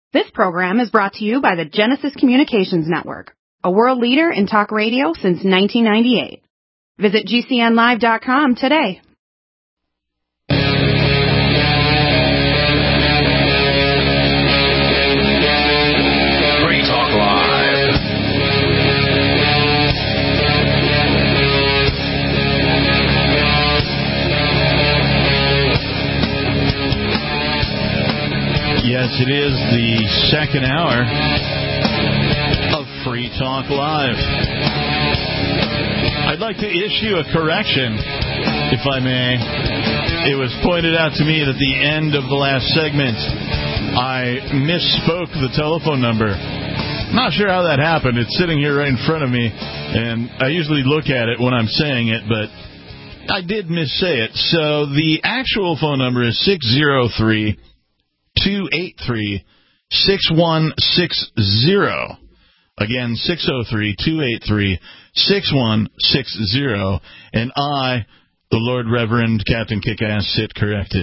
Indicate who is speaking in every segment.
Speaker 1: This program is brought to you by the Genesis Communications Network, a world leader in talk radio since 1998. Visit GCNlive.com today.
Speaker 2: Free Talk Live.
Speaker 3: Yes, it is the second hour of Free Talk Live. I'd like to issue a correction, if I may. It was pointed out to me at the end of the last segment, I misspoke the telephone number. Not sure how that happened. It's sitting here right in front of me, and I usually look at it when I'm saying it, but I did missay it. So the actual phone number is 603-283-6160. Again, 603-283-6160. And I, the Lord Reverend Captain Kickass, sit corrected.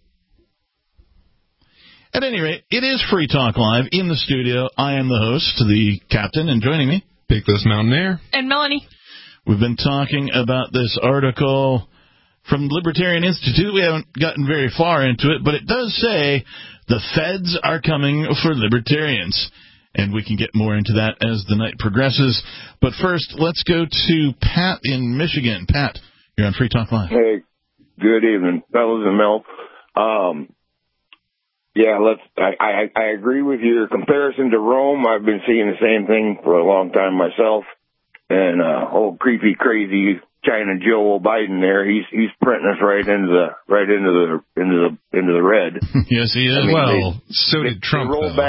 Speaker 3: At any rate, it is Free Talk Live in the studio. I am the host, the captain, and joining me,
Speaker 4: Pickless Mountaineer.
Speaker 5: And Melanie.
Speaker 3: We've been talking about this article from the Libertarian Institute. We haven't gotten very far into it, but it does say the feds are coming for libertarians. And we can get more into that as the night progresses. But first, let's go to Pat in Michigan. Pat, you're on Free Talk Live.
Speaker 6: Hey, good evening, fellas and Mel. I agree with your comparison to Rome. I've been seeing the same thing for a long time myself. And old creepy, crazy China Joe Biden there, he's printing us right into the red.
Speaker 3: Yes, he is.
Speaker 4: I mean, so did Trump.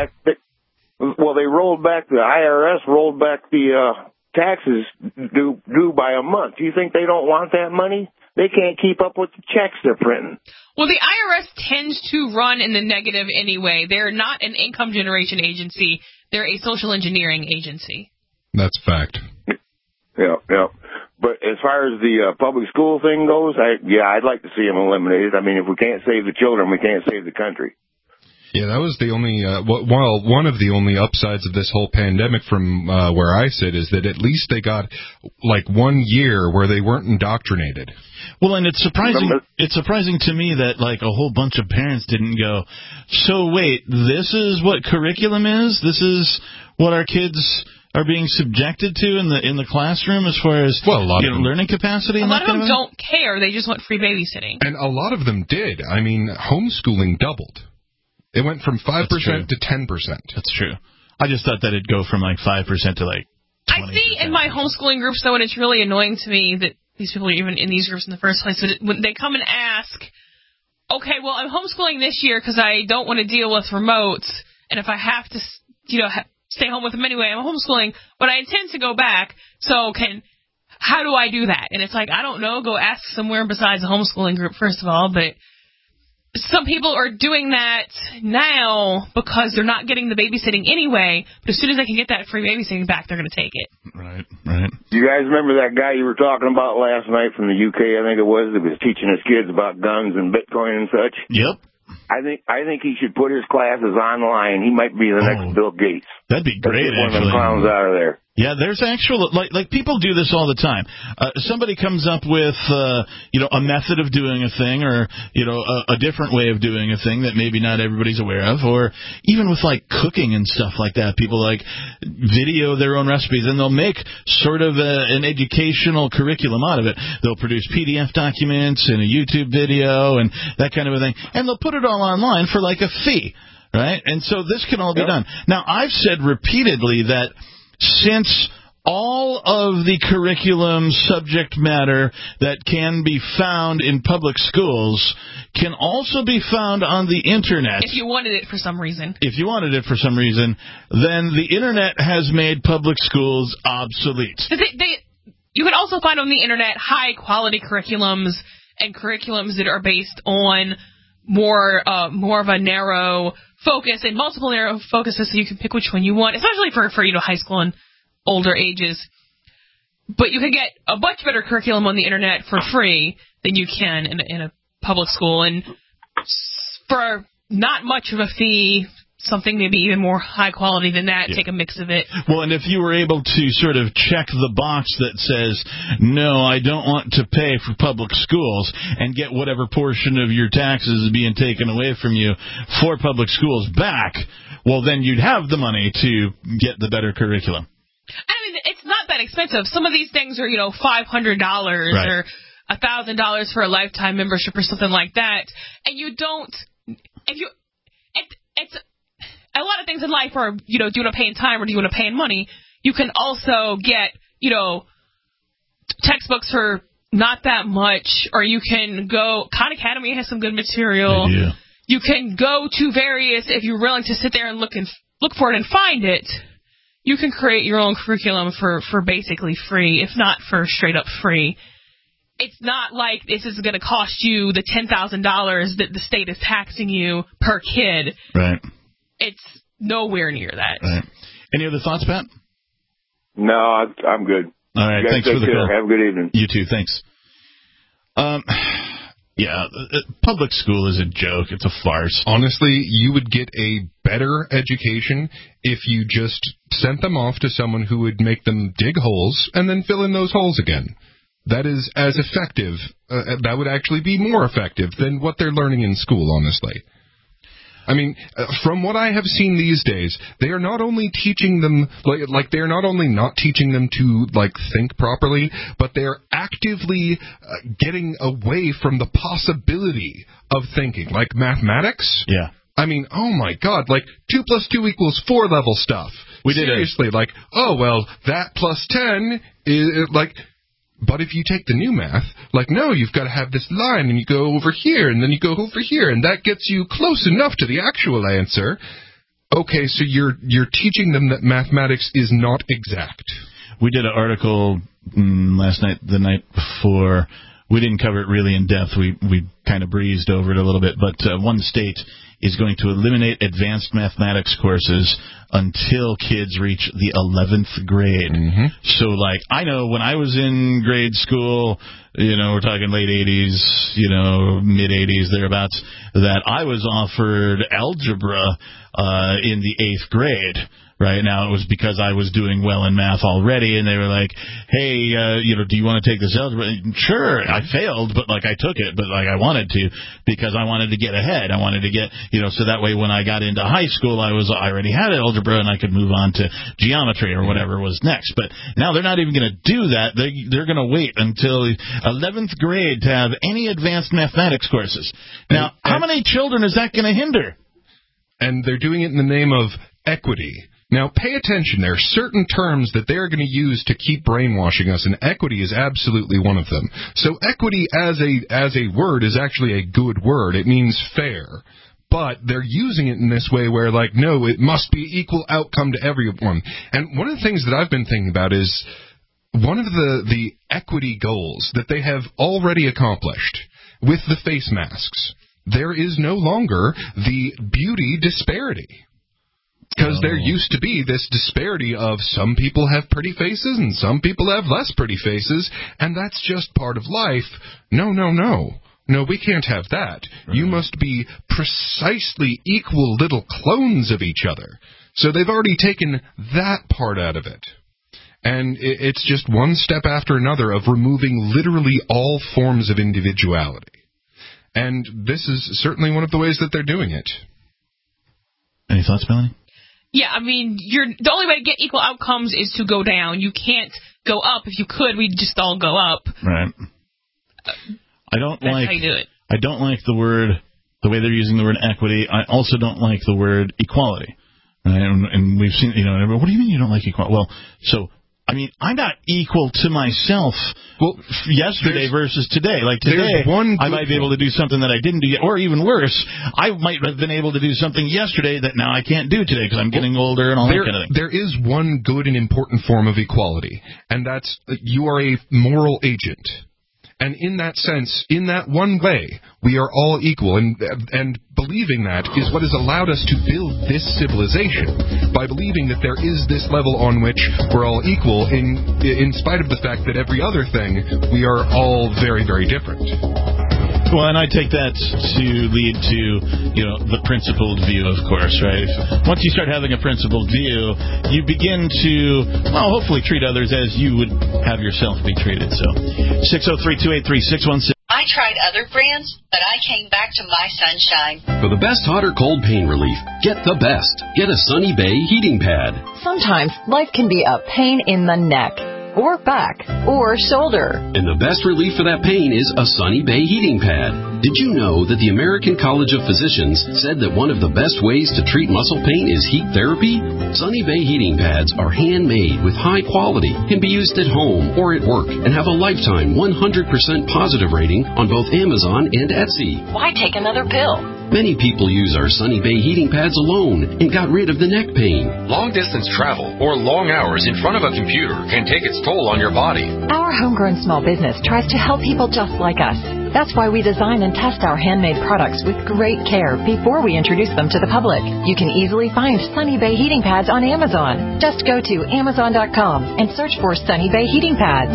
Speaker 6: They rolled back the IRS rolled back the taxes due by a month. Do you think they don't want that money? They can't keep up with the checks they're printing.
Speaker 5: Well, the IRS tends to run in the negative anyway. They're not an income generation agency. They're a social engineering agency.
Speaker 4: That's fact.
Speaker 6: Yeah. But as far as the public school thing goes, I'd like to see them eliminated. I mean, if we can't save the children, we can't save the country.
Speaker 4: Yeah, that was the only, one of the only upsides of this whole pandemic from where I sit is that at least they got, 1 year where they weren't indoctrinated.
Speaker 3: Well, and it's surprising to me that, a whole bunch of parents didn't go, so wait, this is what curriculum is? This is what our kids are being subjected to in the classroom as far as learning capacity?
Speaker 5: A lot of them don't care. They just want free babysitting.
Speaker 4: And a lot of them did. I mean, homeschooling doubled. It went from 5% to 10%.
Speaker 3: That's true. I just thought that it'd go from 5% to 20%.
Speaker 5: I see in my homeschooling groups, though, and it's really annoying to me that these people are even in these groups in the first place, that when they come and ask, okay, well, I'm homeschooling this year because I don't want to deal with remotes, and if I have to, stay home with them anyway, I'm homeschooling, but I intend to go back, so how do I do that? And it's I don't know, go ask somewhere besides a homeschooling group, first of all, but some people are doing that now because they're not getting the babysitting anyway, but as soon as they can get that free babysitting back, they're going to take it.
Speaker 3: Right.
Speaker 6: Do you guys remember that guy you were talking about last night from the UK, I think it was, that was teaching his kids about guns and Bitcoin and such?
Speaker 3: Yep.
Speaker 6: I think he should put his classes online. He might be the next Bill Gates.
Speaker 3: That'd be great,
Speaker 6: one of them clowns out of there.
Speaker 3: Yeah, there's actual, people do this all the time. Somebody comes up with, a method of doing a thing or, a different way of doing a thing that maybe not everybody's aware of, or even with, cooking and stuff like that. People, video their own recipes, and they'll make sort of an educational curriculum out of it. They'll produce PDF documents and a YouTube video and that kind of a thing, and they'll put it all online for, a fee, right? And so this can all be done. Now, I've said repeatedly that since all of the curriculum subject matter that can be found in public schools can also be found on the Internet.
Speaker 5: If you wanted it for some reason.
Speaker 3: Then the Internet has made public schools obsolete.
Speaker 5: You can also find on the Internet high-quality curriculums and curriculums that are based on more of a narrow focus and multiple narrow focuses, so you can pick which one you want, especially for high school and older ages. But you can get a much better curriculum on the Internet for free than you can in a public school, and for not much of a fee, something maybe even more high quality than that, take a mix of it.
Speaker 3: Well, and if you were able to sort of check the box that says, no, I don't want to pay for public schools, and get whatever portion of your taxes is being taken away from you for public schools back, well, then you'd have the money to get the better curriculum.
Speaker 5: I mean, it's not that expensive. Some of these things are, $500 or $1,000 for a lifetime membership or something like that, and you don't. It's a lot of things in life are, do you want to pay in time or do you want to pay in money? You can also get, textbooks for not that much, or you can go. Khan Academy has some good material.
Speaker 3: Yeah.
Speaker 5: You can go to various, if you're willing to sit there and look for it and find it. You can create your own curriculum for basically free, if not for straight up free. It's not like this is going to cost you the $10,000 that the state is taxing you per kid.
Speaker 3: Right.
Speaker 5: It's nowhere near that.
Speaker 3: Right. Any other thoughts, Pat?
Speaker 6: No, I'm good.
Speaker 3: All right. Thanks for the call.
Speaker 6: Have a good evening.
Speaker 3: You too. Thanks. Public school is a joke. It's a farce.
Speaker 4: Honestly, you would get a better education if you just sent them off to someone who would make them dig holes and then fill in those holes again. That is as effective. That would actually be more effective than what they're learning in school, honestly. I mean, from what I have seen these days, they are not only teaching them, they are not only not teaching them to, think properly, but they are actively getting away from the possibility of thinking. Like mathematics?
Speaker 3: Yeah.
Speaker 4: I mean, oh my God, 2 + 2 = 4 level stuff. Seriously, that plus 10 is, but if you take the new math, no, you've got to have this line, and you go over here, and then you go over here, and that gets you close enough to the actual answer. Okay, so you're teaching them that mathematics is not exact.
Speaker 3: We did an article last night, the night before. We didn't cover it really in depth. We kind of breezed over it a little bit. But one state is going to eliminate advanced mathematics courses until kids reach the 11th grade. Mm-hmm. So, I know when I was in grade school, we're talking late 80s, mid 80s, thereabouts, that I was offered algebra in the 8th grade. Right now, it was because I was doing well in math already, and they were like, "Hey, do you want to take this algebra?" Sure, I failed, but I took it, but I wanted to because I wanted to get ahead. I wanted to get, so that way when I got into high school, I already had algebra and I could move on to geometry or whatever was next. But now they're not even going to do that. They're going to wait until 11th grade to have any advanced mathematics courses. Now, how many children is that going to hinder?
Speaker 4: And they're doing it in the name of equity. Now, pay attention. There are certain terms that they're going to use to keep brainwashing us, and equity is absolutely one of them. So equity as a word is actually a good word. It means fair. But they're using it in this way where, no, it must be equal outcome to everyone. And one of the things that I've been thinking about is one of the equity goals that they have already accomplished with the face masks. There is no longer the beauty disparity. Because there used to be this disparity of some people have pretty faces and some people have less pretty faces, and that's just part of life. No. No, we can't have that. Right. You must be precisely equal little clones of each other. So they've already taken that part out of it. And it's just one step after another of removing literally all forms of individuality. And this is certainly one of the ways that they're doing it.
Speaker 3: Any thoughts, Melanie?
Speaker 5: Yeah, I mean, the only way to get equal outcomes is to go down. You can't go up. If you could, we'd just all go up.
Speaker 3: Right. That's how you do it.
Speaker 4: I
Speaker 3: don't like the way they're using the word equity. I also don't like the word equality. Right? And we've seen, what do you mean you don't like equality? Well, so, I'm not equal to myself yesterday versus today. Today, I might be able to do something that I didn't do yet, or even worse, I might have been able to do something yesterday that now I can't do today because I'm getting older and all that kind of thing.
Speaker 4: There is one good and important form of equality, and that's you are a moral agent. And in that sense, in that one way, we are all equal. And believing that is what has allowed us to build this civilization, by believing that there is this level on which we're all equal, in spite of the fact that every other thing, we are all very, very different.
Speaker 3: Well, and I take that to lead to, the principled view, of course, right? Once you start having a principled view, you begin to, hopefully treat others as you would have yourself be treated. So, 603-283-616.
Speaker 7: I tried other brands, but I came back to My Sunshine.
Speaker 8: For the best hot or cold pain relief, get the best. Get a Sunny Bay heating pad.
Speaker 9: Sometimes life can be a pain in the neck, or back, or shoulder.
Speaker 8: And the best relief for that pain is a Sunny Bay heating pad. Did you know that the American College of Physicians said that one of the best ways to treat muscle pain is heat therapy? Sunny Bay heating pads are handmade with high quality, can be used at home or at work, and have a lifetime 100% positive rating on both Amazon and Etsy.
Speaker 9: Why take another pill?
Speaker 8: Many people use our Sunny Bay heating pads alone and got rid of the neck pain.
Speaker 2: Long-distance travel or long hours in front of a computer can take its toll on your body.
Speaker 9: Our homegrown small business tries to help people just like us. That's why we design and test our handmade products with great care before we introduce them to the public. You can easily find Sunny Bay heating pads on Amazon. Just go to Amazon.com and search for Sunny Bay heating pads.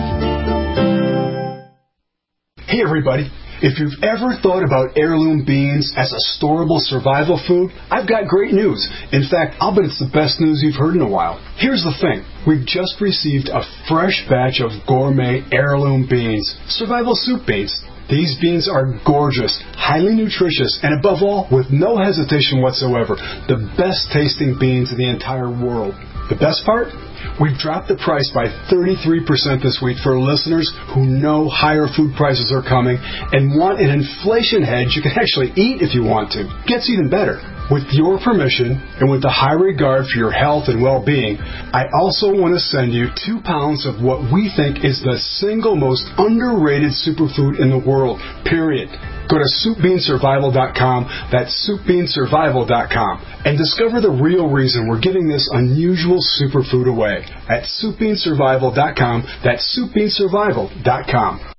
Speaker 10: Hey everybody. If you've ever thought about heirloom beans as a storable survival food, I've got great news. In fact, I'll bet it's the best news you've heard in a while. Here's the thing. We've just received a fresh batch of gourmet heirloom beans, survival soup beans. These beans are gorgeous, highly nutritious, and above all, with no hesitation whatsoever, the best tasting beans in the entire world. The best part? We've dropped the price by 33% this week for listeners who know higher food prices are coming and want an inflation hedge you can actually eat if you want to. Gets even better. With your permission and with the high regard for your health and well-being, I also want to send you 2 pounds of what we think is the single most underrated superfood in the world, period. Go to SoupBeanSurvival.com, that's SoupBeanSurvival.com, and discover the real reason we're giving this unusual superfood away at SoupBeanSurvival.com, that's SoupBeanSurvival.com.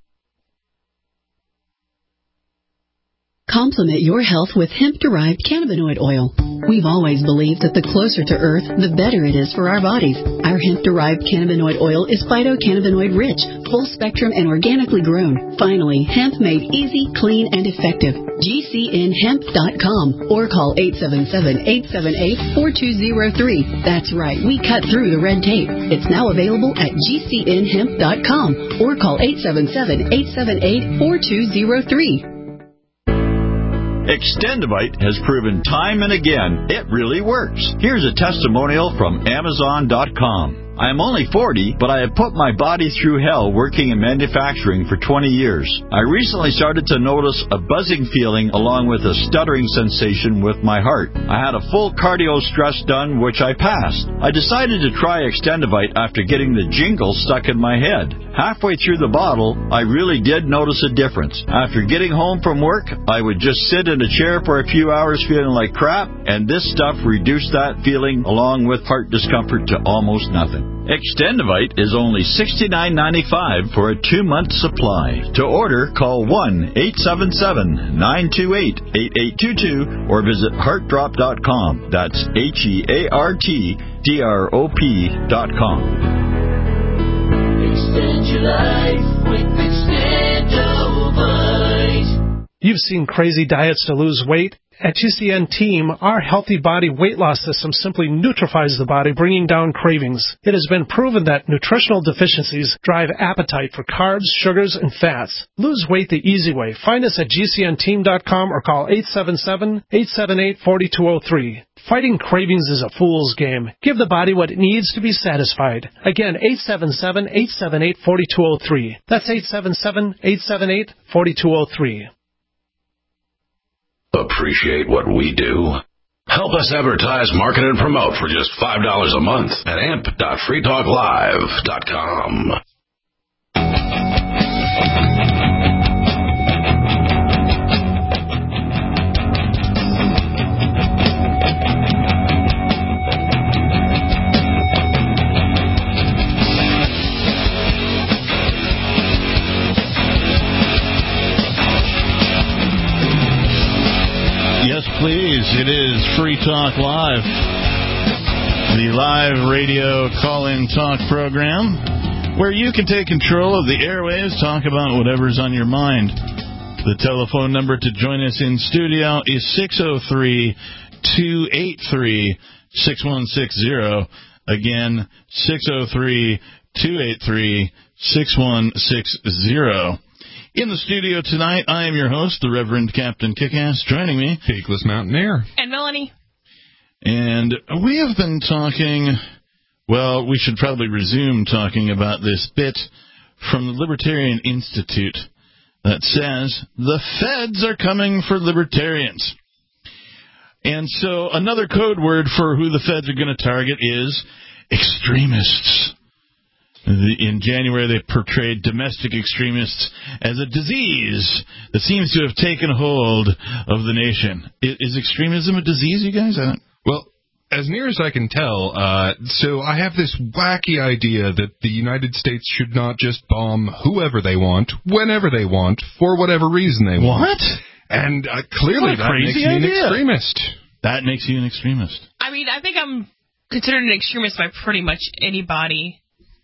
Speaker 11: Complement your health with hemp-derived cannabinoid oil. We've always believed that the closer to Earth, the better it is for our bodies. Our hemp-derived cannabinoid oil is phytocannabinoid-rich, full-spectrum, and organically grown. Finally, hemp made easy, clean, and effective. GCNhemp.com or call 877-878-4203. That's right, we cut through the red tape. It's now available at GCNhemp.com or call 877-878-4203.
Speaker 12: Extendivite has proven time and again it really works. Here's a testimonial from Amazon.com. I am only 40, but I have put my body through hell working in manufacturing for 20 years. I recently started to notice a buzzing feeling along with a stuttering sensation with my heart. I had a full cardio stress done, which I passed. I decided to try Extendivite after getting the jingle stuck in my head. Halfway through the bottle, I really did notice a difference. After getting home from work, I would just sit in a chair for a few hours feeling like crap, and this stuff reduced that feeling along with heart discomfort to almost nothing. Extendivite is only $69.95 for a 2-month supply. To order, call 1-877-928-8822 or visit heartdrop.com. That's HEARTDROP.com.
Speaker 13: Extend your life with Extendivite.
Speaker 14: You've seen crazy diets to lose weight. At GCN Team, our healthy body weight loss system simply neutralizes the body, bringing down cravings. It has been proven that nutritional deficiencies drive appetite for carbs, sugars, and fats. Lose weight the easy way. Find us at GCNteam.com or call 877-878-4203. Fighting cravings is a fool's game. Give the body what it needs to be satisfied. Again, 877-878-4203. That's 877-878-4203.
Speaker 2: Appreciate what we do? Help us advertise, market, and promote for just $5 a month at amp.freetalklive.com.
Speaker 3: Please, it is Free Talk Live, the live radio call-in talk program where you can take control of the airwaves, talk about whatever's on your mind. The telephone number to join us in studio is 603-283-6160. Again, 603-283-6160. In the studio tonight, I am your host, the Reverend Captain Kickass. Joining me,
Speaker 4: Peakless Mountaineer.
Speaker 5: And Melanie.
Speaker 3: And we have been talking, well, we should probably resume talking about this bit from the Libertarian Institute that says the feds are coming for libertarians. And so another code word for who the feds are going to target is extremists. In January, they portrayed domestic extremists as a disease that seems to have taken hold of the nation. Is extremism a disease, you guys?
Speaker 4: Well, as near as I can tell, so I have this wacky idea that the United States should not just bomb whoever they want, whenever they want, for whatever reason they want.
Speaker 3: What?
Speaker 4: And clearly that makes me an extremist.
Speaker 3: That makes you an extremist.
Speaker 5: I mean, I think I'm considered an extremist by pretty much anybody,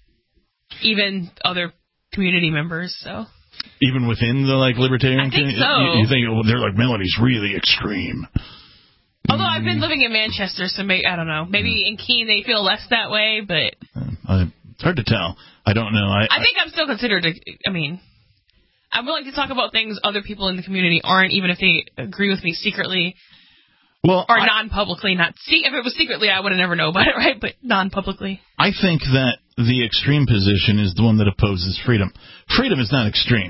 Speaker 5: even other community members, so.
Speaker 3: Even within the, libertarian
Speaker 5: community? I think so.
Speaker 3: You think, they're like, Melanie's really extreme.
Speaker 5: Although I've been living in Manchester, so maybe, I don't know. Maybe in Keene they feel less that way, but...
Speaker 3: it's hard to tell. I don't know.
Speaker 5: I think I'm still considered, I'm willing to talk about things other people in the community aren't, even if they agree with me secretly. Or non-publicly. If it was secretly, I would have never known about it, right? But non-publicly.
Speaker 3: I think that the extreme position is the one that opposes freedom. Freedom is not extreme.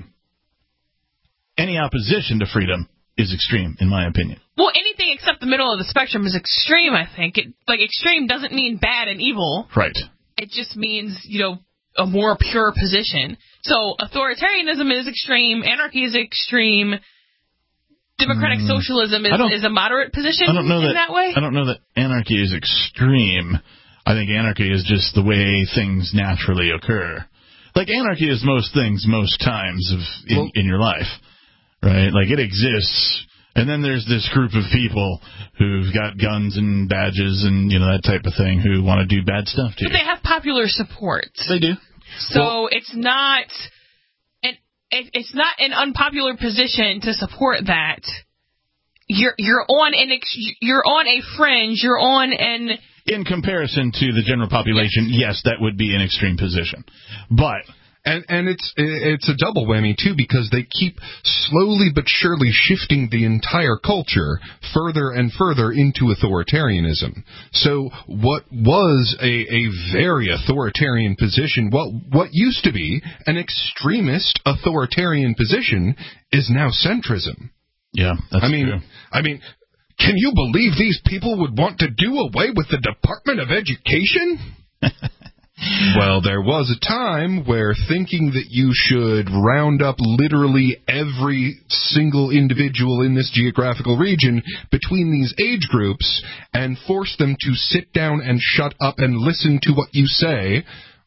Speaker 3: Any opposition to freedom is extreme, in my opinion.
Speaker 5: Well, anything except the middle of the spectrum is extreme, I think. Extreme doesn't mean bad and evil.
Speaker 3: Right.
Speaker 5: It just means, a more pure position. So authoritarianism is extreme, anarchy is extreme, democratic socialism is a moderate position in that way?
Speaker 3: I don't know that anarchy is extreme. I think anarchy is just the way things naturally occur. Like anarchy is most things, most times in your life, right? Like it exists. And then there's this group of people who've got guns and badges and, that type of thing who want to do bad stuff to you.
Speaker 5: But they have popular support.
Speaker 3: They do.
Speaker 5: So it's not an unpopular position to support that. You're on a fringe. You're on an...
Speaker 3: In comparison to the general population, yes, that would be an extreme position. But...
Speaker 4: And it's a double whammy, too, because they keep slowly but surely shifting the entire culture further and further into authoritarianism. So what was a very authoritarian position, what used to be an extremist authoritarian position is now centrism.
Speaker 3: Yeah, that's true.
Speaker 4: I mean, can you believe these people would want to do away with the Department of Education? Well, there was a time where thinking that you should round up literally every single individual in this geographical region between these age groups and force them to sit down and shut up and listen to what you say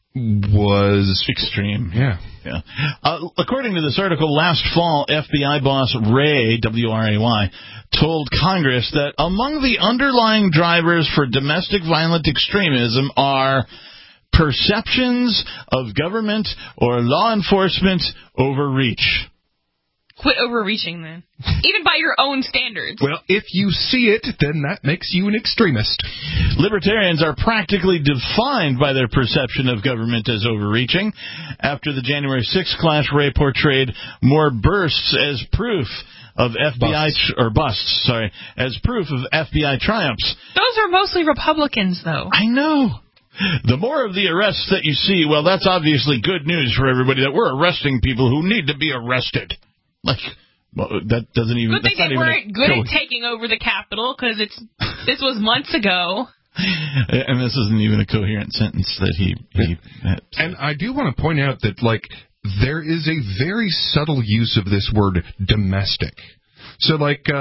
Speaker 4: was
Speaker 3: extreme.
Speaker 4: Yeah.
Speaker 3: According to this article, last fall, FBI boss Ray, W-R-A-Y, told Congress that among the underlying drivers for domestic violent extremism are perceptions of government or law enforcement overreach.
Speaker 5: Quit overreaching, then. Even by your own standards.
Speaker 4: Well, if you see it, then that makes you an extremist.
Speaker 3: Libertarians are practically defined by their perception of government as overreaching. After the January 6th clash, Ray portrayed more bursts as proof of FBI as proof of FBI triumphs.
Speaker 5: Those are mostly Republicans, though.
Speaker 3: I know. The more of the arrests that you see, well, that's obviously good news for everybody that we're arresting people who need to be arrested. That doesn't even...
Speaker 5: Good thing they weren't good at taking over the Capitol, because this was months ago.
Speaker 3: And this isn't even a coherent sentence that he had.
Speaker 4: And I do want to point out that, there is a very subtle use of this word domestic. So,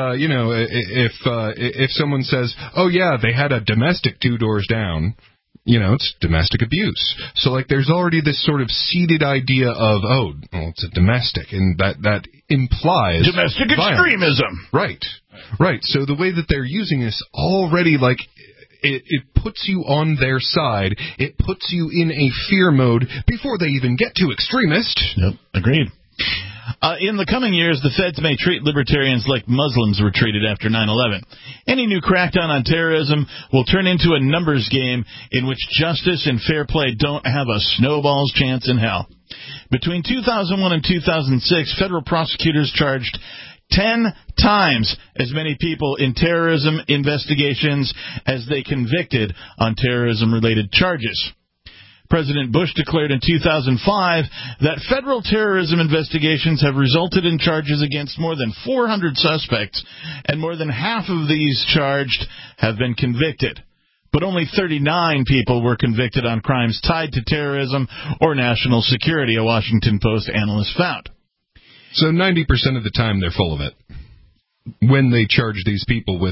Speaker 4: if someone says, oh, yeah, they had a domestic 2 doors down... it's domestic abuse. So, there's already this sort of seeded idea of, it's a domestic, and that implies...
Speaker 3: domestic extremism.
Speaker 4: Right. So the way that they're using this already, it puts you on their side. It puts you in a fear mode before they even get to extremist.
Speaker 3: Yep, agreed. In the coming years, the feds may treat libertarians like Muslims were treated after 9/11. Any new crackdown on terrorism will turn into a numbers game in which justice and fair play don't have a snowball's chance in hell. Between 2001 and 2006, federal prosecutors charged 10 times as many people in terrorism investigations as they convicted on terrorism-related charges. President Bush declared in 2005 that federal terrorism investigations have resulted in charges against more than 400 suspects, and more than half of these charged have been convicted. But only 39 people were convicted on crimes tied to terrorism or national security, a Washington Post analyst found.
Speaker 4: So 90% of the time they're full of it when they charge these people with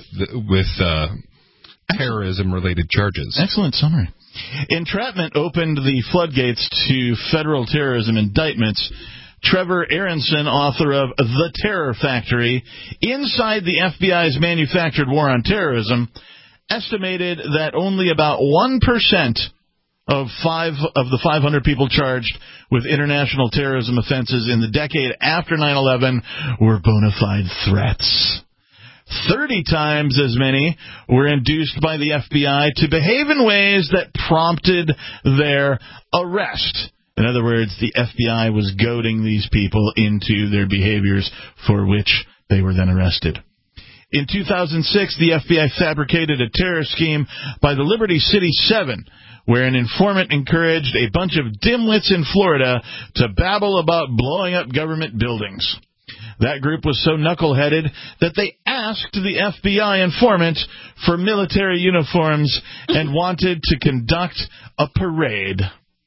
Speaker 4: terrorism-related charges.
Speaker 3: Excellent summary. Entrapment opened the floodgates to federal terrorism indictments. Trevor Aronson, author of The Terror Factory, Inside the FBI's Manufactured War on Terrorism, estimated that only about 1% of the 500 people charged with international terrorism offenses in the decade after 9/11 were bona fide threats. 30 times as many were induced by the FBI to behave in ways that prompted their arrest. In other words, the FBI was goading these people into their behaviors for which they were then arrested. In 2006, the FBI fabricated a terror scheme by the Liberty City Seven, where an informant encouraged a bunch of dimwits in Florida to babble about blowing up government buildings. That group was so knuckleheaded that they asked the FBI informant for military uniforms and wanted to conduct a parade.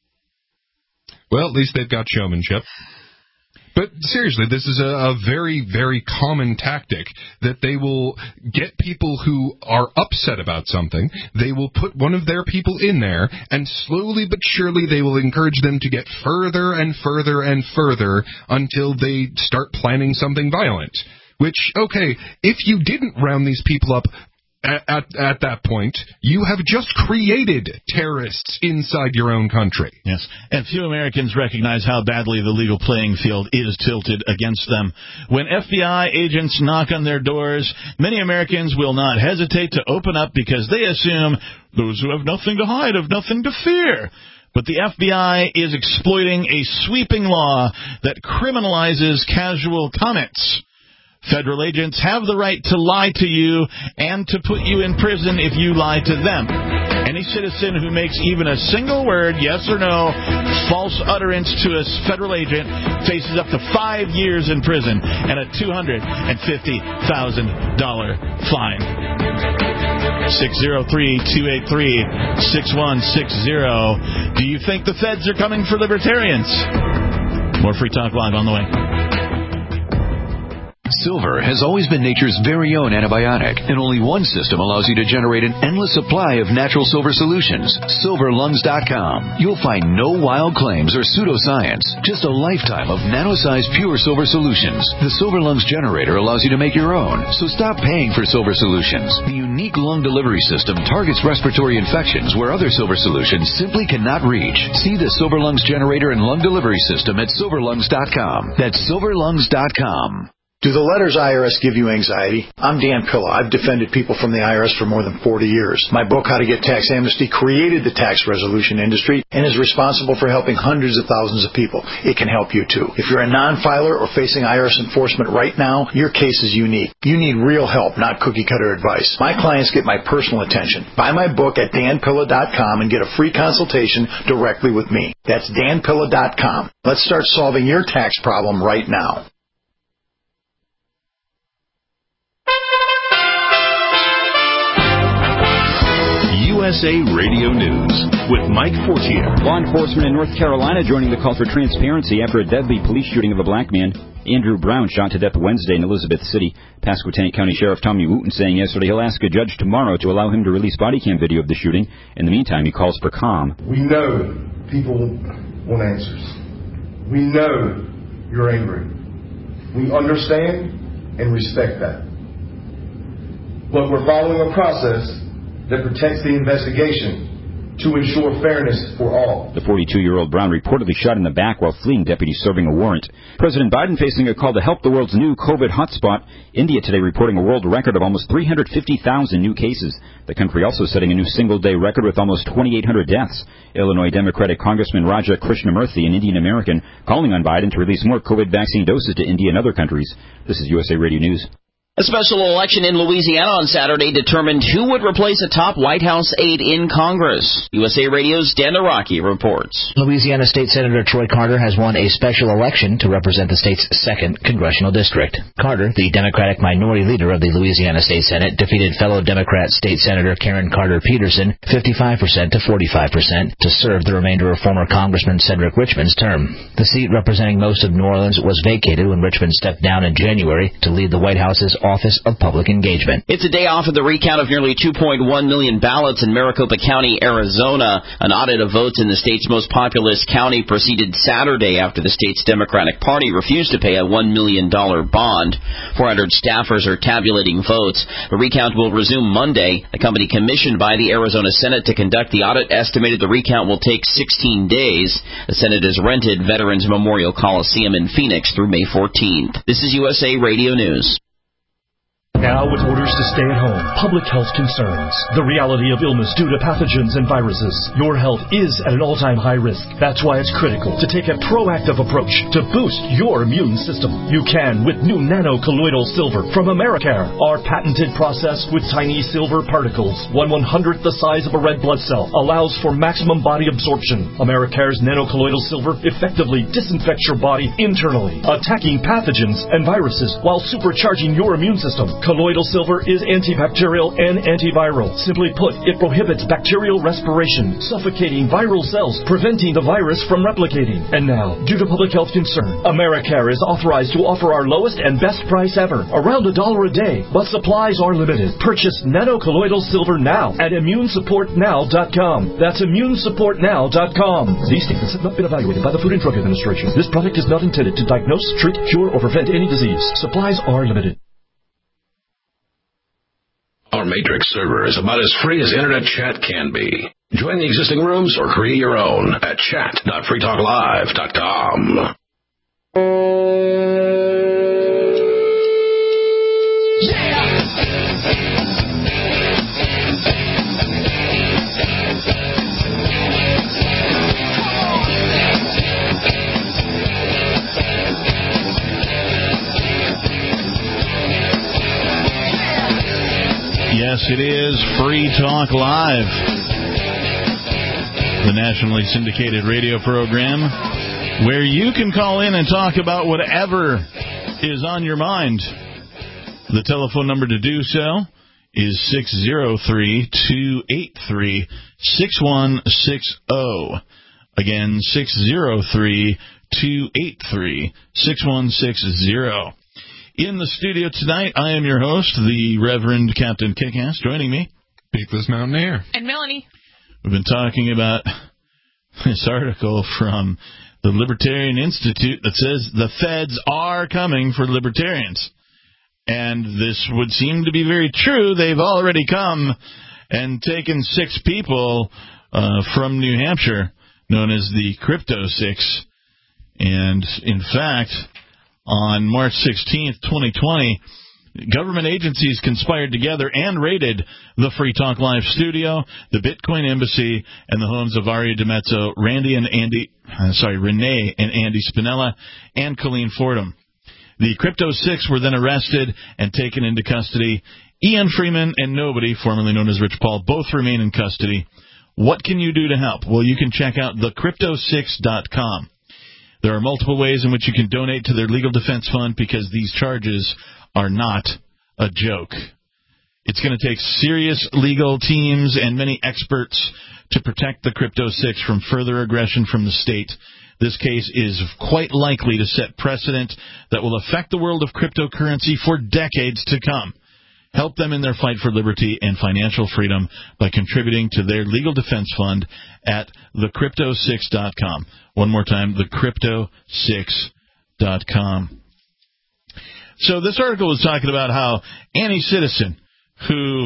Speaker 4: Well, at least they've got showmanship. But seriously, this is a very, very common tactic that they will get people who are upset about something. They will put one of their people in there, and slowly but surely they will encourage them to get further and further and further until they start planning something violent. Which, okay, if you didn't round these people up at that point, you have just created terrorists inside your own country.
Speaker 3: Yes, and few Americans recognize how badly the legal playing field is tilted against them. When FBI agents knock on their doors, many Americans will not hesitate to open up because they assume those who have nothing to hide have nothing to fear. But the FBI is exploiting a sweeping law that criminalizes casual comments. Federal agents have the right to lie to you and to put you in prison if you lie to them. Any citizen who makes even a single word, yes or no, false utterance to a federal agent faces up to 5 years in prison and a $250,000 fine. 603-283-6160. Do you think the feds are coming for libertarians? More Free Talk Live on the way.
Speaker 15: Silver has always been nature's very own antibiotic, and only one system allows you to generate an endless supply of natural silver solutions. SilverLungs.com. You'll find no wild claims or pseudoscience, just a lifetime of nano-sized pure silver solutions. The Silver Lungs generator allows you to make your own, so stop paying for silver solutions. The unique lung delivery system targets respiratory infections where other silver solutions simply cannot reach. See the Silver Lungs generator and lung delivery system at SilverLungs.com. That's SilverLungs.com.
Speaker 16: Do the letters IRS give you anxiety? I'm Dan Pilla. I've defended people from the IRS for more than 40 years. My book, How to Get Tax Amnesty, created the tax resolution industry and is responsible for helping hundreds of thousands of people. It can help you too. If you're a non-filer or facing IRS enforcement right now, your case is unique. You need real help, not cookie-cutter advice. My clients get my personal attention. Buy my book at danpilla.com and get a free consultation directly with me. That's danpilla.com. Let's start solving your tax problem right now.
Speaker 17: USA Radio News with Mike Fortier.
Speaker 18: Law enforcement in North Carolina joining the call for transparency after a deadly police shooting of a black man. Andrew Brown shot to death Wednesday in Elizabeth City. Pasquotank County Sheriff Tommy Wooten saying yesterday he'll ask a judge tomorrow to allow him to release body cam video of the shooting. In the meantime, he calls for calm.
Speaker 19: We know people want answers. We know you're angry. We understand and respect that. But we're following a process that protects the investigation to ensure fairness for all.
Speaker 18: The 42-year-old Brown reportedly shot in the back while fleeing deputies serving a warrant. President Biden facing a call to help the world's new COVID hotspot. India today reporting a world record of almost 350,000 new cases. The country also setting a new single-day record with almost 2,800 deaths. Illinois Democratic Congressman Raja Krishnamurthy, an Indian American, calling on Biden to release more COVID vaccine doses to India and other countries. This is USA Radio News.
Speaker 20: A special election in Louisiana on Saturday determined who would replace a top White House aide in Congress. USA Radio's Dan Araki reports.
Speaker 21: Louisiana State Senator Troy Carter has won a special election to represent the state's 2nd congressional district. Carter, the Democratic minority leader of the Louisiana State Senate, defeated fellow Democrat State Senator Karen Carter Peterson 55% to 45% to serve the remainder of former Congressman Cedric Richmond's term. The seat representing most of New Orleans was vacated when Richmond stepped down in January to lead the White House's Office of Public Engagement.
Speaker 20: It's a day off of the recount of nearly 2.1 million ballots in Maricopa County, Arizona. An audit of votes in the state's most populous county proceeded Saturday after the state's Democratic Party refused to pay a $1 million bond. 400 staffers are tabulating votes. The recount will resume Monday. The company commissioned by the Arizona Senate to conduct the audit estimated the recount will take 16 days. The Senate has rented Veterans Memorial Coliseum in Phoenix through May 14th. This is USA Radio News.
Speaker 22: Now, with orders to stay at home, public health concerns, the reality of illness due to pathogens and viruses, your health is at an all-time high risk. That's why it's critical to take a proactive approach to boost your immune system. You can with new nano-colloidal silver from Americare. Our patented process with tiny silver particles, 1/100th the size of a red blood cell, allows for maximum body absorption. Americare's nano-colloidal silver effectively disinfects your body internally, attacking pathogens and viruses while supercharging your immune system. Colloidal silver is antibacterial and antiviral. Simply put, it prohibits bacterial respiration, suffocating viral cells, preventing the virus from replicating. And now, due to public health concern, Americare is authorized to offer our lowest and best price ever, around $1 a day, but supplies are limited. Purchase nano-colloidal silver now at immunesupportnow.com. That's immunesupportnow.com. These statements have not been evaluated by the Food and Drug Administration. This product is not intended to diagnose, treat, cure, or prevent any disease. Supplies are limited.
Speaker 2: Our Matrix server is about as free as internet chat can be. Join the existing rooms or create your own at chat.freetalklive.com.
Speaker 3: Yes, it is Free Talk Live, the nationally syndicated radio program where you can call in and talk about whatever is on your mind. The telephone number to do so is 603-283-6160. Again, 603-283-6160. In the studio tonight, I am your host, the Reverend Captain Kickass. Joining me,
Speaker 4: Peakless Mountaineer.
Speaker 5: And Melanie.
Speaker 3: We've been talking about this article from the Libertarian Institute that says the feds are coming for libertarians. And this would seem to be very true. They've already come and taken 6 people from New Hampshire, known as the Crypto Six. And, in fact, on March 16th, 2020, government agencies conspired together and raided the Free Talk Live studio, the Bitcoin Embassy, and the homes of Aria DiMezzo, Renee and Andy Spinella, and Colleen Fordham. The Crypto Six were then arrested and taken into custody. Ian Freeman and Nobody, formerly known as Rich Paul, both remain in custody. What can you do to help? Well, you can check out thecrypto6.com. There are multiple ways in which you can donate to their legal defense fund because these charges are not a joke. It's going to take serious legal teams and many experts to protect the Crypto Six from further aggression from the state. This case is quite likely to set precedent that will affect the world of cryptocurrency for decades to come. Help them in their fight for liberty and financial freedom by contributing to their legal defense fund at thecrypto6.com. One more time, thecrypto6.com. So this article was talking about how Annie Citizen, who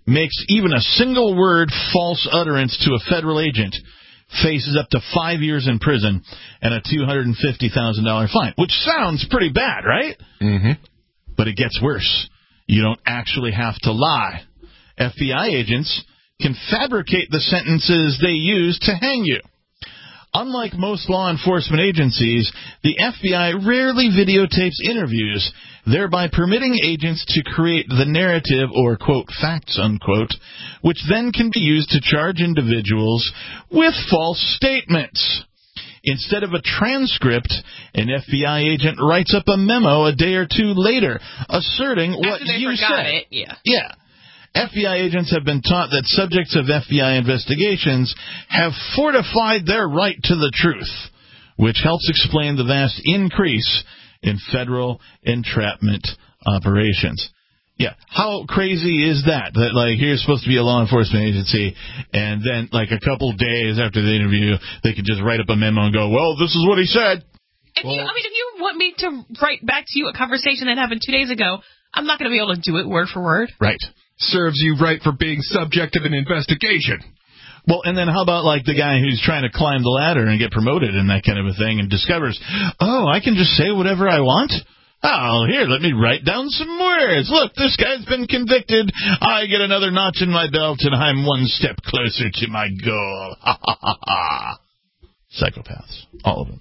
Speaker 3: makes even a single word false utterance to a federal agent faces up to 5 years in prison and a $250,000 fine, which sounds pretty bad, right?
Speaker 4: Mm-hmm.
Speaker 3: But it gets worse. You don't actually have to lie. FBI agents can fabricate the sentences they use to hang you. Unlike most law enforcement agencies, the FBI rarely videotapes interviews, thereby permitting agents to create the narrative or, quote, facts, unquote, which then can be used to charge individuals with false statements. Instead of a transcript, an FBI agent writes up a memo a day or two later, asserting what you said.
Speaker 5: It, yeah.
Speaker 3: Yeah. FBI agents have been taught that subjects of FBI investigations have fortified their right to the truth, which helps explain the vast increase in federal entrapment operations. Yeah, how crazy is that? That, like, you're supposed to be a law enforcement agency, and then, like, a couple days after the interview, they could just write up a memo and go, well, this is what he said.
Speaker 5: If you want me to write back to you a conversation that happened 2 days ago, I'm not going to be able to do it word for word.
Speaker 3: Right.
Speaker 4: Serves you right for being subject of an investigation.
Speaker 3: Well, and then how about, like, the guy who's trying to climb the ladder and get promoted and that kind of a thing and discovers, oh, I can just say whatever I want? Oh, here, let me write down some words. Look, this guy's been convicted. I get another notch in my belt, and I'm one step closer to my goal. Ha, ha, ha, ha. Psychopaths. All of them.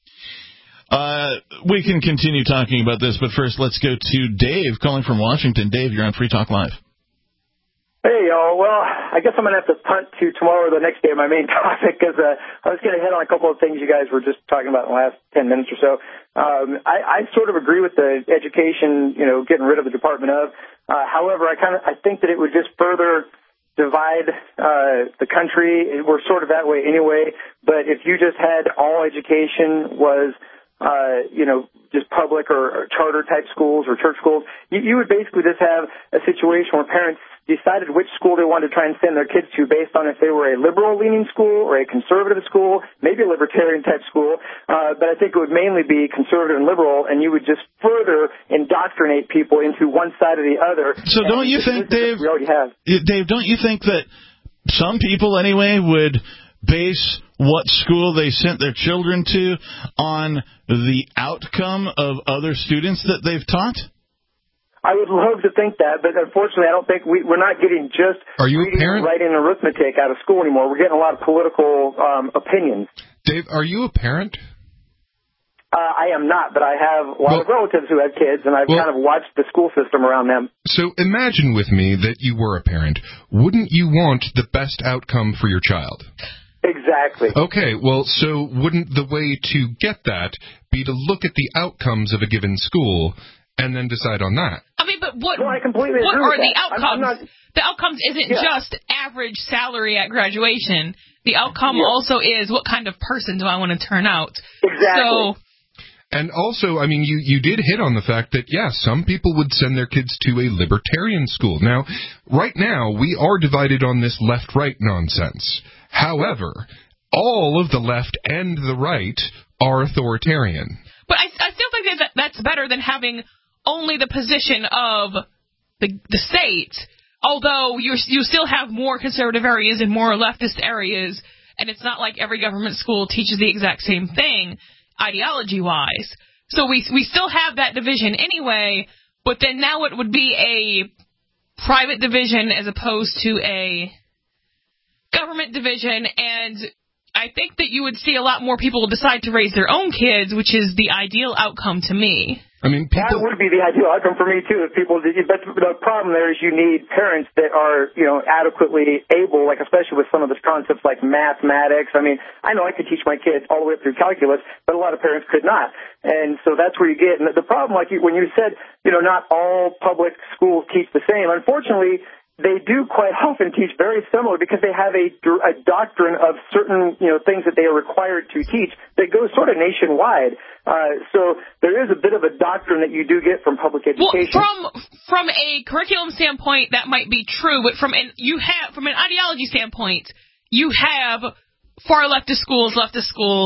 Speaker 3: We can continue talking about this, but first let's go to Dave calling from Washington. Dave, you're on Free Talk Live.
Speaker 1: Hey, y'all. Well, I guess I'm going to have to punt to tomorrow or the next day my main topic because I was going to hit on a couple of things you guys were just talking about in the last 10 minutes or so. I sort of agree with the education, getting rid of the Department of. However, I think that it would just further divide the country. We're sort of that way anyway. But if you just had all education was just public or charter type schools or church schools, you would basically just have a situation where parents decided which school they wanted to try and send their kids to based on if they were a liberal-leaning school or a conservative school, maybe a libertarian-type school, but I think it would mainly be conservative and liberal, and you would just further indoctrinate people into one side or the other.
Speaker 3: So don't you think, Dave,
Speaker 1: we already have.
Speaker 3: Dave, don't you think that some people anyway would base what school they sent their children to on the outcome of other students that they've taught?
Speaker 1: I would love to think that, but unfortunately I don't think we're not getting just reading, writing, and arithmetic out of school anymore. We're getting a lot of political opinions.
Speaker 4: Dave, are you a parent?
Speaker 1: I am not, but I have a lot of relatives who have kids, and I've kind of watched the school system around them.
Speaker 4: So imagine with me that you were a parent. Wouldn't you want the best outcome for your child?
Speaker 1: Exactly.
Speaker 4: Okay, well, so wouldn't the way to get that be to look at the outcomes of a given school and then decide on that?
Speaker 5: I mean, but what
Speaker 1: I completely
Speaker 5: what
Speaker 1: agree
Speaker 5: are
Speaker 1: with
Speaker 5: the
Speaker 1: that.
Speaker 5: outcomes? The outcomes isn't just average salary at graduation. The outcome also is what kind of person do I want to turn out.
Speaker 1: Exactly.
Speaker 4: And also, I mean, you did hit on the fact that, some people would send their kids to a libertarian school. Now, right now, we are divided on this left-right nonsense. However, all of the left and the right are authoritarian.
Speaker 5: But I still think that that's better than having only the position of the state, although you still have more conservative areas and more leftist areas, and it's not like every government school teaches the exact same thing, ideology-wise. So we still have that division anyway, but then now it would be a private division as opposed to a government division, and I think that you would see a lot more people decide to raise their own kids, which is the ideal outcome to me.
Speaker 4: I mean,
Speaker 1: that would be the ideal outcome for me too. If people did, but the problem there is you need parents that are, adequately able, like especially with some of the concepts like mathematics. I mean, I know I could teach my kids all the way up through calculus, but a lot of parents could not, and so that's where you get. And the problem, like when you said, not all public schools teach the same. Unfortunately, they do quite often teach very similar because they have a doctrine of certain, things that they are required to teach that goes sort of nationwide. So there is a bit of a doctrine that you do get from public education.
Speaker 5: Well, from a curriculum standpoint, that might be true, but from an ideology standpoint, you have far leftist schools,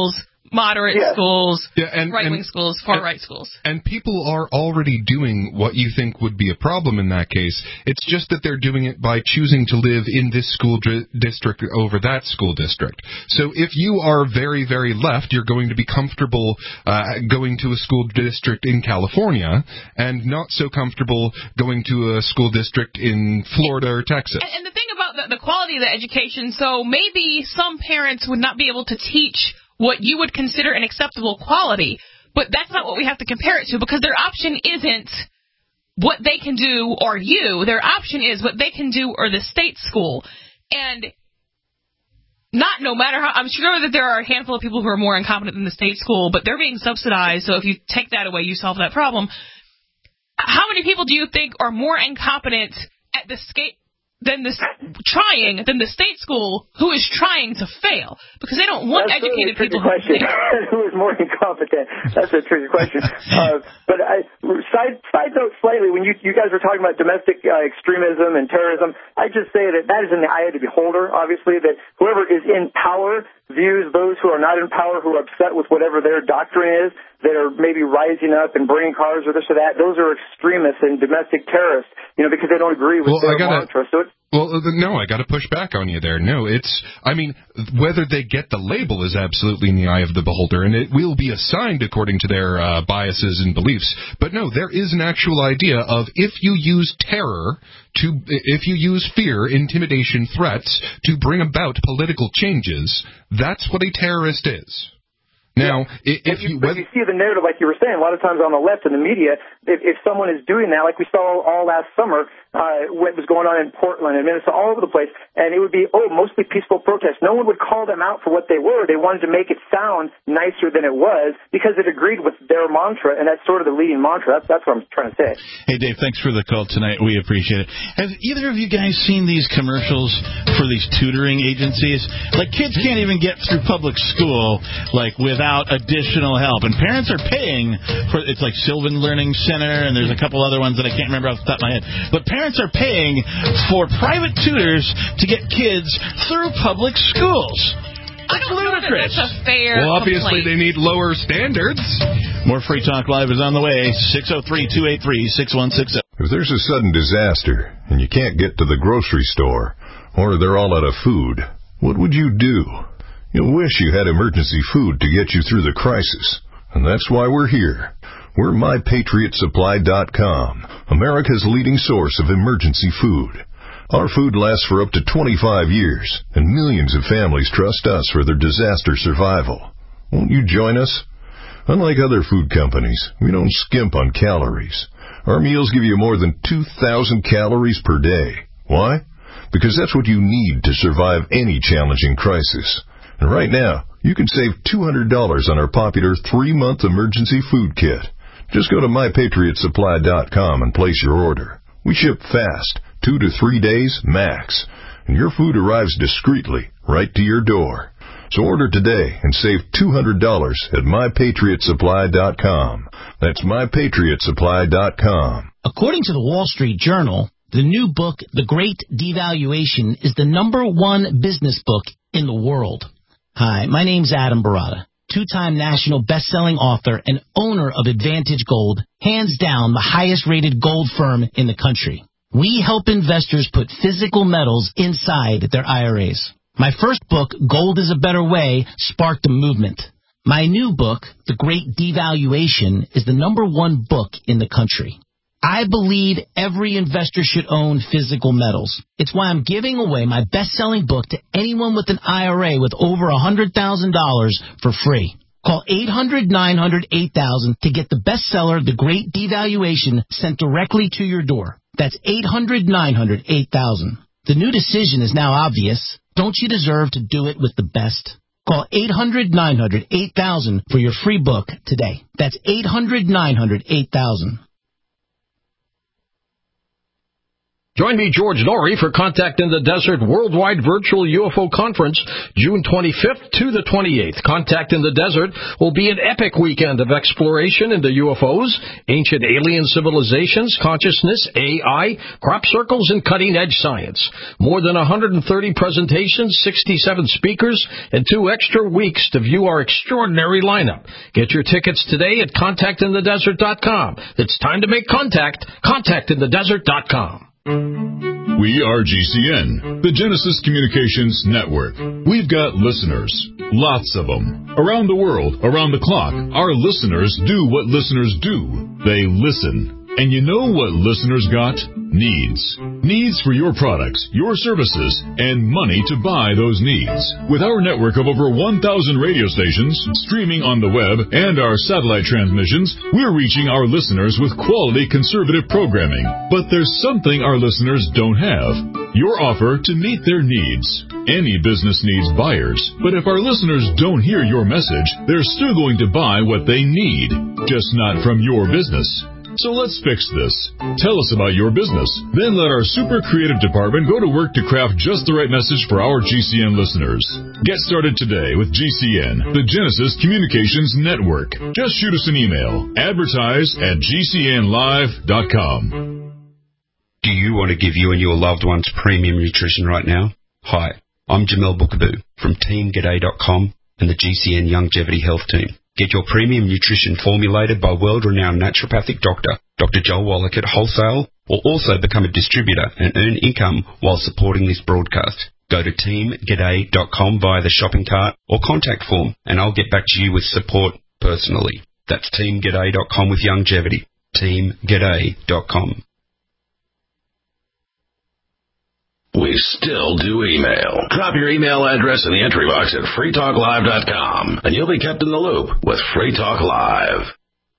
Speaker 5: moderate schools, right-wing schools, far-right schools.
Speaker 4: And people are already doing what you think would be a problem in that case. It's just that they're doing it by choosing to live in this school district over that school district. So if you are very, very left, you're going to be comfortable going to a school district in California and not so comfortable going to a school district in Florida or Texas.
Speaker 5: And the thing about the quality of the education, so maybe some parents would not be able to teach what you would consider an acceptable quality, but that's not what we have to compare it to, because their option isn't what they can do or you. Their option is what they can do or the state school. And no matter how, I'm sure that there are a handful of people who are more incompetent than the state school, but they're being subsidized, so if you take that away, you solve that problem. How many people do you think are more incompetent at the than the state school who is trying to fail, because they don't want educated people who
Speaker 1: is more incompetent. That's a tricky question. But side note slightly, when you guys were talking about domestic extremism and terrorism, I just say that is in the eye of the beholder. Obviously, that whoever is in power views those who are not in power, who are upset with whatever their doctrine is, that are maybe rising up and burning cars or this or that. Those are extremists and domestic terrorists, because they don't agree with their mantra.
Speaker 4: I got to push back on you there. No, whether they get the label is absolutely in the eye of the beholder, and it will be assigned according to their biases and beliefs. But no, there is an actual idea of if you use terror if you use fear, intimidation, threats to bring about political changes, that's what a terrorist is. Now, if you see
Speaker 1: the narrative, like you were saying, a lot of times on the left in the media, if someone is doing that, like we saw all last summer, what was going on in Portland and Minnesota, all over the place, and it would be, mostly peaceful protests. No one would call them out for what they were. They wanted to make it sound nicer than it was because it agreed with their mantra, and that's sort of the leading mantra. That's what I'm trying to say.
Speaker 3: Hey, Dave, thanks for the call tonight. We appreciate it. Have either of you guys seen these commercials for these tutoring agencies? Like, kids can't even get through public school, without additional help. And parents are paying for, it's like Sylvan Learning Center, and there's a couple other ones that I can't remember off the top of my head. But parents are paying for private tutors to get kids through public schools.
Speaker 5: I don't know that that's a fair
Speaker 4: obviously
Speaker 5: complaint.
Speaker 4: They need lower standards.
Speaker 3: More Free Talk Live is on the way. 603-283-6160.
Speaker 6: If there's a sudden disaster and you can't get to the grocery store, or they're all out of food, what would you do? You'll wish you had emergency food to get you through the crisis. And that's why we're here. We're MyPatriotSupply.com, America's leading source of emergency food. Our food lasts for up to 25 years, and millions of families trust us for their disaster survival. Won't you join us? Unlike other food companies, we don't skimp on calories. Our meals give you more than 2,000 calories per day. Why? Because that's what you need to survive any challenging crisis. And right now, you can save $200 on our popular 3-month emergency food kit. Just go to MyPatriotSupply.com and place your order. We ship fast, 2 to 3 days max, and your food arrives discreetly right to your door. So order today and save $200 at MyPatriotSupply.com. That's MyPatriotSupply.com.
Speaker 7: According to the Wall Street Journal, the new book, The Great Devaluation, is the #1 business book in the world. Hi, my name's Adam Barata, 2-time national best-selling author and owner of Advantage Gold, hands down the highest-rated gold firm in the country. We help investors put physical metals inside their IRAs. My first book, Gold is a Better Way, sparked a movement. My new book, The Great Devaluation, is the #1 book in the country. I believe every investor should own physical metals. It's why I'm giving away my best-selling book to anyone with an IRA with over $100,000 for free. Call 800-900-8000 to get the bestseller, The Great Devaluation, sent directly to your door. That's 800-900-8000. The new decision is now obvious. Don't you deserve to do it with the best? Call 800-900-8000 for your free book today. That's 800-900-8000.
Speaker 8: Join me, George Norrie, for Contact in the Desert Worldwide Virtual UFO Conference, June 25th to the 28th. Contact in the Desert will be an epic weekend of exploration into UFOs, ancient alien civilizations, consciousness, AI, crop circles, and cutting-edge science. More than 130 presentations, 67 speakers, and 2 extra weeks to view our extraordinary lineup. Get your tickets today at contactinthedesert.com. It's time to make contact. Contactinthedesert.com.
Speaker 9: We are GCN, the Genesis Communications Network. We've got listeners, lots of them. Around the world, around the clock, our listeners do what listeners do. They listen. And you know what listeners got? Needs. Needs for your products, your services, and money to buy those needs. With our network of over 1,000 radio stations, streaming on the web, and our satellite transmissions, we're reaching our listeners with quality conservative programming. But there's something our listeners don't have. Your offer to meet their needs. Any business needs buyers, but if our listeners don't hear your message, they're still going to buy what they need, just not from your business. So let's fix this. Tell us about your business. Then let our super creative department go to work to craft just the right message for our GCN listeners. Get started today with GCN, the Genesis Communications Network. Just shoot us an email. Advertise@gcnlive.com.
Speaker 23: Do you want to give you and your loved ones premium nutrition right now? Hi, I'm Jamel Bookaboo from TeamGaday.com and the GCN Longevity Health Team. Get your premium nutrition formulated by world-renowned naturopathic doctor, Dr. Joel Wallach at wholesale, or also become a distributor and earn income while supporting this broadcast. Go to teamgaday.com via the shopping cart or contact form, and I'll get back to you with support personally. That's teamgaday.com with longevity. teamgaday.com.
Speaker 2: We still do email. Drop your email address in the entry box at freetalklive.com, and you'll be kept in the loop with Free Talk Live.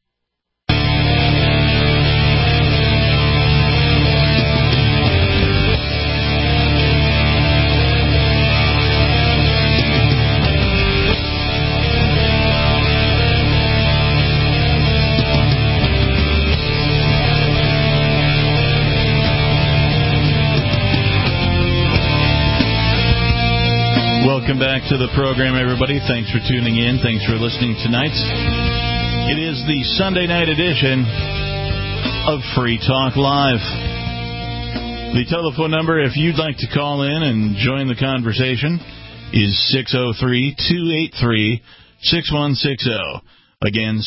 Speaker 3: Welcome back to the program, everybody. Thanks for tuning in. Thanks for listening tonight. It is the Sunday night edition of Free Talk Live. The telephone number, if you'd like to call in and join the conversation, is 603-283-6160. Again,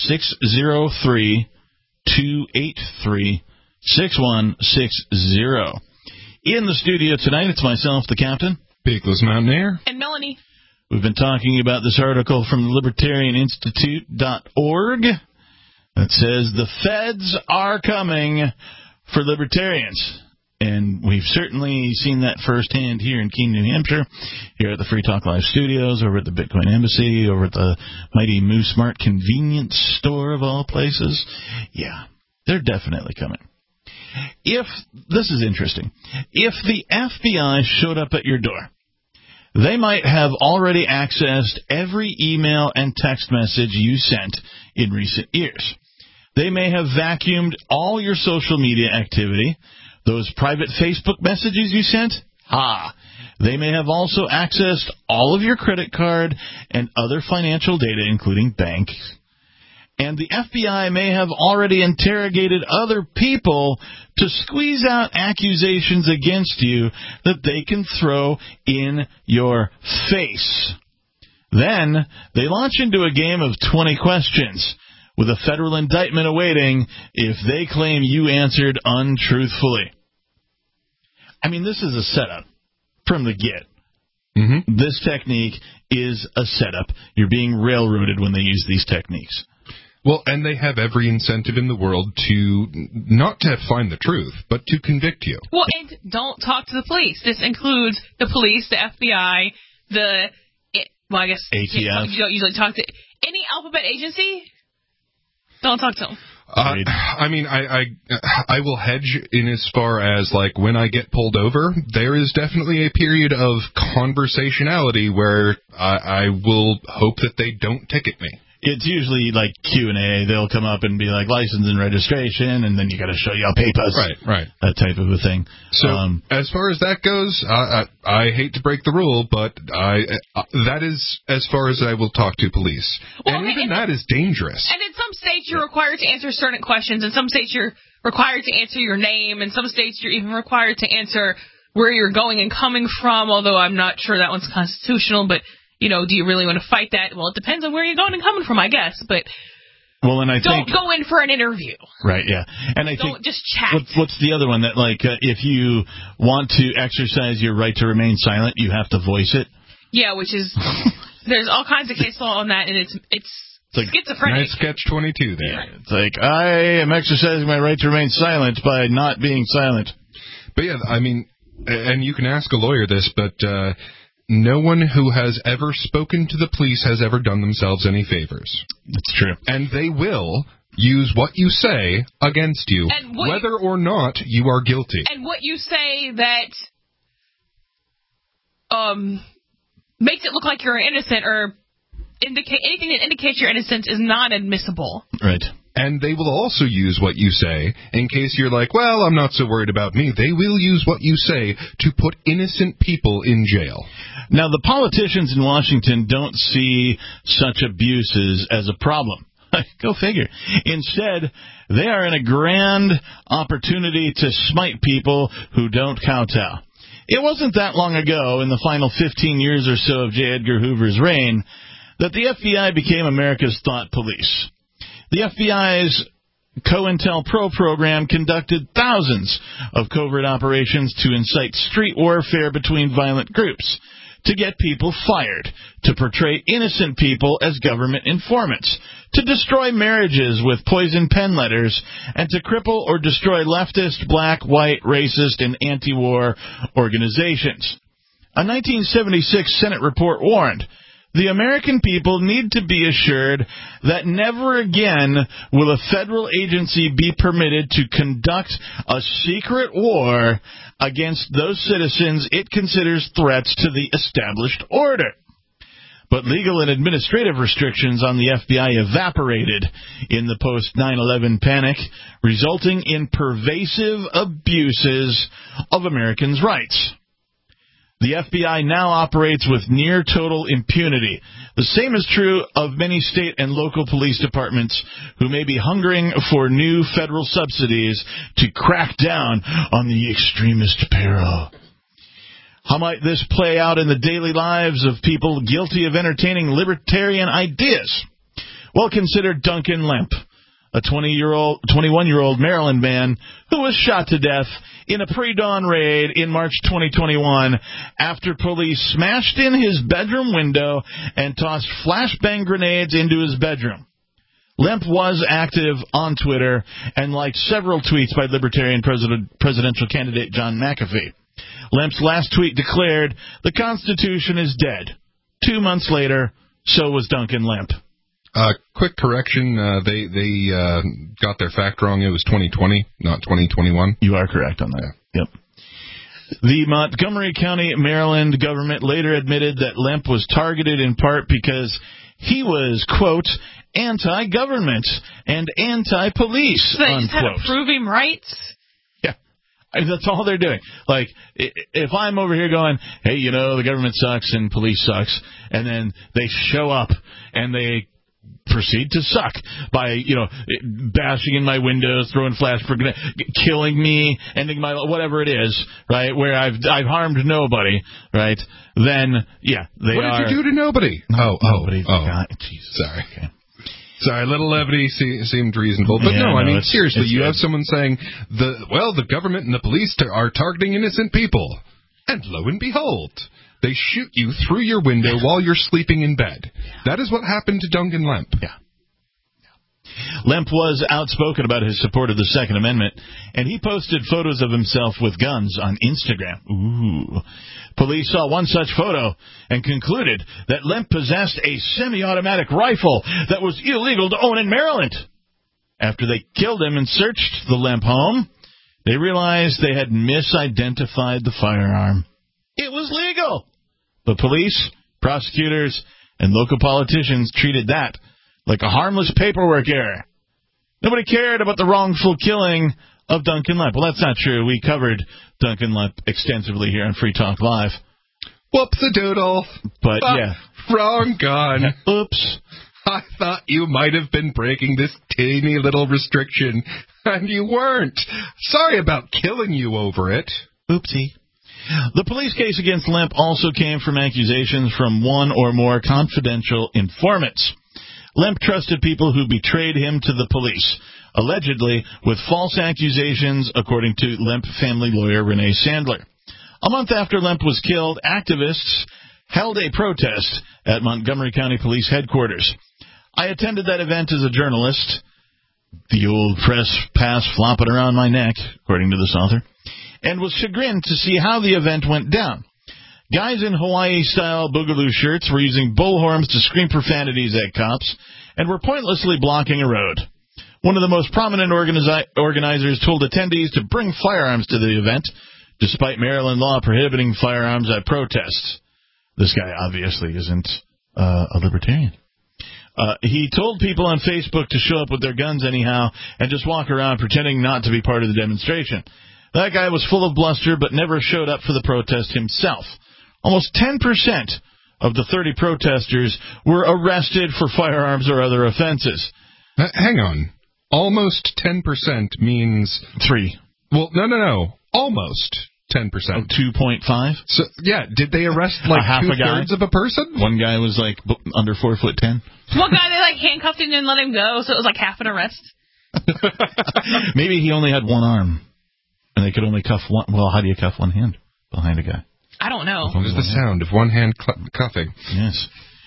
Speaker 3: 603-283-6160. In the studio tonight, it's myself, the Captain.
Speaker 4: Beakless Mountaineer.
Speaker 5: And Melanie.
Speaker 3: We've been talking about this article from libertarianinstitute.org that says the feds are coming for libertarians. And we've certainly seen that firsthand here in Keene, New Hampshire, here at the Free Talk Live studios, over at the Bitcoin Embassy, over at the Mighty Moose Mart convenience store of all places. Yeah, they're definitely coming. This is interesting. If the FBI showed up at your door, they might have already accessed every email and text message you sent in recent years. They may have vacuumed all your social media activity, those private Facebook messages you sent. They may have also accessed all of your credit card and other financial data, including banks. And the FBI may have already interrogated other people to squeeze out accusations against you that they can throw in your face. Then they launch into a game of 20 questions with a federal indictment awaiting if they claim you answered untruthfully. I mean, this is a setup from the get. Mm-hmm. This technique is a setup. You're being railroaded when they use these techniques.
Speaker 4: Well, and they have every incentive in the world to not to find the truth, but to convict you.
Speaker 5: Well, and don't talk to the police. This includes the police, the FBI, I guess
Speaker 3: ATF.
Speaker 5: You don't usually talk to any alphabet agency. Don't talk to them.
Speaker 4: I mean, I will hedge in as far as, like, when I get pulled over, there is definitely a period of conversationality where I will hope that they don't ticket me.
Speaker 3: It's usually like Q&A. They'll come up and be like license and registration, and then you got to show your papers.
Speaker 4: Right.
Speaker 3: That type of a thing.
Speaker 4: So as far as that goes, I hate to break the rule, but that is as far as I will talk to police.
Speaker 5: Well,
Speaker 4: and even that is dangerous.
Speaker 5: And in some states, you're required to answer certain questions. In some states, you're required to answer your name. In some states, you're even required to answer where you're going and coming from, although I'm not sure that one's constitutional, but... do you really want to fight that? Well, it depends on where you're going and coming from, I guess. But don't go in for an interview.
Speaker 3: Right, yeah. And I
Speaker 5: don't
Speaker 3: think
Speaker 5: just chat.
Speaker 3: What's the other one that, if you want to exercise your right to remain silent, you have to voice it?
Speaker 5: Yeah, which is there's all kinds of case law on that, and it's like schizophrenic.
Speaker 4: Nice catch 22 there.
Speaker 3: Yeah, it's like I am exercising my right to remain silent by not being silent.
Speaker 4: But yeah, I mean, and you can ask a lawyer this, but. No one who has ever spoken to the police has ever done themselves any favors.
Speaker 3: That's true.
Speaker 4: And they will use what you say against you, whether or not you are guilty.
Speaker 5: And what you say that makes it look like you're innocent or anything that indicates your innocence is not admissible.
Speaker 3: Right.
Speaker 4: And they will also use what you say in case you're like, well, I'm not so worried about me. They will use what you say to put innocent people in jail.
Speaker 3: Now, the politicians in Washington don't see such abuses as a problem. Go figure. Instead, they are in a grand opportunity to smite people who don't kowtow. It wasn't that long ago, in the final 15 years or so of J. Edgar Hoover's reign, that the FBI became America's thought police. The FBI's COINTELPRO program conducted thousands of covert operations to incite street warfare between violent groups, to get people fired, to portray innocent people as government informants, to destroy marriages with poison pen letters, and to cripple or destroy leftist, black, white, racist, and anti-war organizations. A 1976 Senate report warned, the American people need to be assured that never again will a federal agency be permitted to conduct a secret war against those citizens it considers threats to the established order. But legal and administrative restrictions on the FBI evaporated in the post-9/11 panic, resulting in pervasive abuses of Americans' rights. The FBI now operates with near total impunity. The same is true of many state and local police departments who may be hungering for new federal subsidies to crack down on the extremist peril. How might this play out in the daily lives of people guilty of entertaining libertarian ideas? Well, consider Duncan Lemp, a 21-year-old Maryland man who was shot to death in a pre-dawn raid in March 2021 after police smashed in his bedroom window and tossed flashbang grenades into his bedroom. Lemp was active on Twitter and liked several tweets by Libertarian presidential candidate John McAfee. Lemp's last tweet declared, "The Constitution is dead." 2 months later, so was Duncan Lemp.
Speaker 4: Quick correction, they got their fact wrong. It was 2020, not 2021.
Speaker 3: You are correct on that. Yep. The Montgomery County, Maryland government later admitted that Lemp was targeted in part because he was, quote, anti-government and anti-police,
Speaker 5: so they
Speaker 3: unquote.
Speaker 5: just had to prove him right?
Speaker 3: Yeah. That's all they're doing. Like, if I'm over here going, hey, the government sucks and police sucks, and then they show up and they proceed to suck by, bashing in my windows, throwing flash grenades, killing me, ending my whatever it is, right? Where I've harmed nobody, right? Then, yeah, they
Speaker 4: what
Speaker 3: are.
Speaker 4: What did you do to nobody?
Speaker 3: Nobody.
Speaker 4: God,
Speaker 3: Jesus.
Speaker 4: Sorry.
Speaker 3: Okay.
Speaker 4: Sorry, a little levity seemed reasonable, but
Speaker 3: yeah,
Speaker 4: I mean,
Speaker 3: it's
Speaker 4: seriously, you
Speaker 3: good.
Speaker 4: have someone saying, the government and the police are targeting innocent people, and lo and behold, they shoot you through your window while you're sleeping in bed. That is what happened to Duncan Lemp.
Speaker 3: Yeah. Lemp was outspoken about his support of the Second Amendment, and he posted photos of himself with guns on Instagram. Ooh. Police saw one such photo and concluded that Lemp possessed a semi-automatic rifle that was illegal to own in Maryland. After they killed him and searched the Lemp home, they realized they had misidentified the firearm. It was legal. But police, prosecutors, and local politicians treated that like a harmless paperwork error. Nobody cared about the wrongful killing of Duncan Lemp. Well, that's not true. We covered Duncan Lemp extensively here on Free Talk Live.
Speaker 4: Whoops-a-doodle.
Speaker 3: But, yeah.
Speaker 4: Wrong gun.
Speaker 3: Oops.
Speaker 4: I thought you might have been breaking this teeny little restriction, and you weren't. Sorry about killing you over it.
Speaker 3: Oopsie. The police case against Lemp also came from accusations from one or more confidential informants. Lemp trusted people who betrayed him to the police, allegedly with false accusations, according to Lemp family lawyer Renee Sandler. A month after Lemp was killed, activists held a protest at Montgomery County Police headquarters. I attended that event as a journalist, the old press pass flopping around my neck, according to this author, and was chagrined to see how the event went down. Guys in Hawaii-style boogaloo shirts were using bullhorns to scream profanities at cops and were pointlessly blocking a road. One of the most prominent organizers told attendees to bring firearms to the event, despite Maryland law prohibiting firearms at protests. This guy obviously isn't a libertarian. He told people on Facebook to show up with their guns anyhow and just walk around pretending not to be part of the demonstration. That guy was full of bluster but never showed up for the protest himself. Almost 10% of the 30 protesters were arrested for firearms or other offenses.
Speaker 4: Hang on. Almost 10% means...
Speaker 3: 3.
Speaker 4: Well, no. Almost 10%.
Speaker 3: Oh, 2.5?
Speaker 4: So, yeah, did they arrest like
Speaker 3: half
Speaker 4: two-thirds of a person?
Speaker 3: One guy was like under 4'10".
Speaker 5: One guy, they like handcuffed him and let him go, so it was like half an arrest.
Speaker 3: Maybe he only had one arm, and they could only cuff one. Well, how do you cuff one hand behind a guy?
Speaker 5: I don't know.
Speaker 4: What was the sound of one hand cuffing?
Speaker 3: Yes.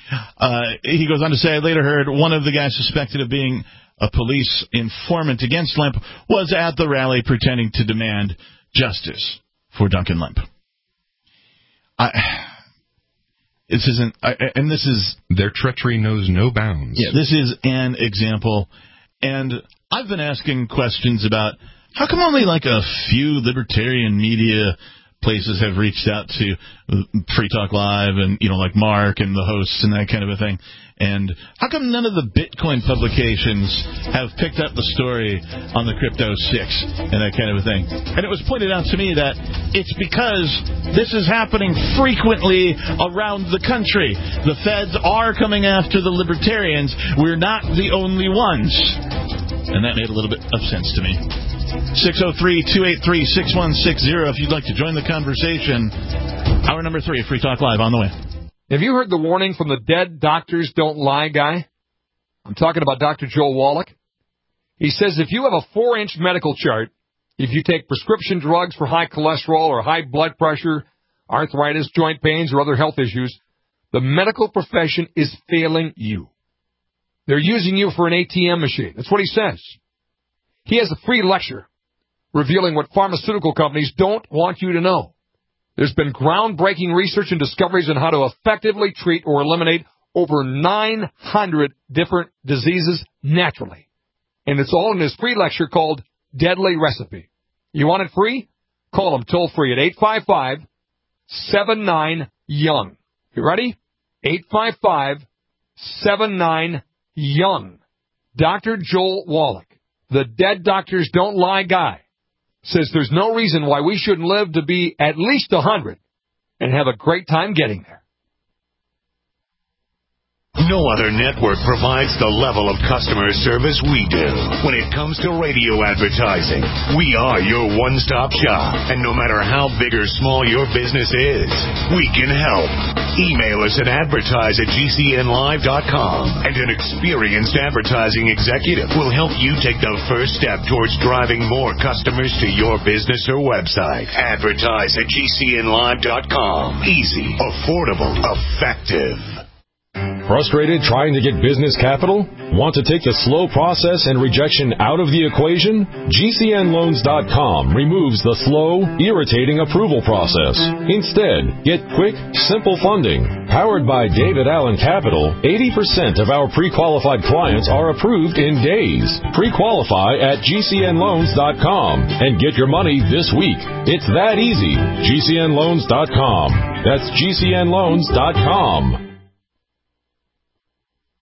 Speaker 3: He goes on to say, I later heard one of the guys suspected of being a police informant against Lemp was at the rally pretending to demand justice for Duncan Lemp. This isn't, and this is...
Speaker 4: Their treachery knows no bounds.
Speaker 3: Yeah, this is an example, and I've been asking questions about how come only like a few libertarian media places have reached out to Free Talk Live and, like Mark and the hosts and that kind of a thing. And how come none of the Bitcoin publications have picked up the story on the Crypto 6 and that kind of a thing? And it was pointed out to me that it's because this is happening frequently around the country. The feds are coming after the libertarians. We're not the only ones. And that made a little bit of sense to me. 603-283-6160 if you'd like to join the conversation. Hour number 3 of Free Talk Live on the way.
Speaker 10: Have you heard the warning from the Dead Doctors Don't Lie guy? I'm talking about Dr. Joel Wallach. He says if you have a 4-inch medical chart, if you take prescription drugs for high cholesterol or high blood pressure, arthritis, joint pains, or other health issues, the medical profession is failing you. They're using you for an ATM machine. That's what he says. He has a free lecture revealing what pharmaceutical companies don't want you to know. There's been groundbreaking research and discoveries on how to effectively treat or eliminate over 900 different diseases naturally. And it's all in his free lecture called Deadly Recipe. You want it free? Call him toll-free at 855-79-YOUNG. You ready? 855-79-YOUNG. Dr. Joel Wallach, the Dead Doctors Don't Lie guy, says there's no reason why we shouldn't live to be at least 100 and have a great time getting there.
Speaker 17: No other network provides the level of customer service we do. When it comes to radio advertising, we are your one-stop shop. And no matter how big or small your business is, we can help. Email us at advertise@gcnlive.com, and an experienced advertising executive will help you take the first step towards driving more customers to your business or website. Advertise@gcnlive.com. Easy, affordable, effective.
Speaker 11: Frustrated trying to get business capital? Want to take the slow process and rejection out of the equation? GCNloans.com removes the slow, irritating approval process. Instead, get quick, simple funding. Powered by David Allen Capital, 80% of our pre-qualified clients are approved in days. Pre-qualify at GCNloans.com and get your money this week. It's that easy. GCNloans.com. That's GCNloans.com.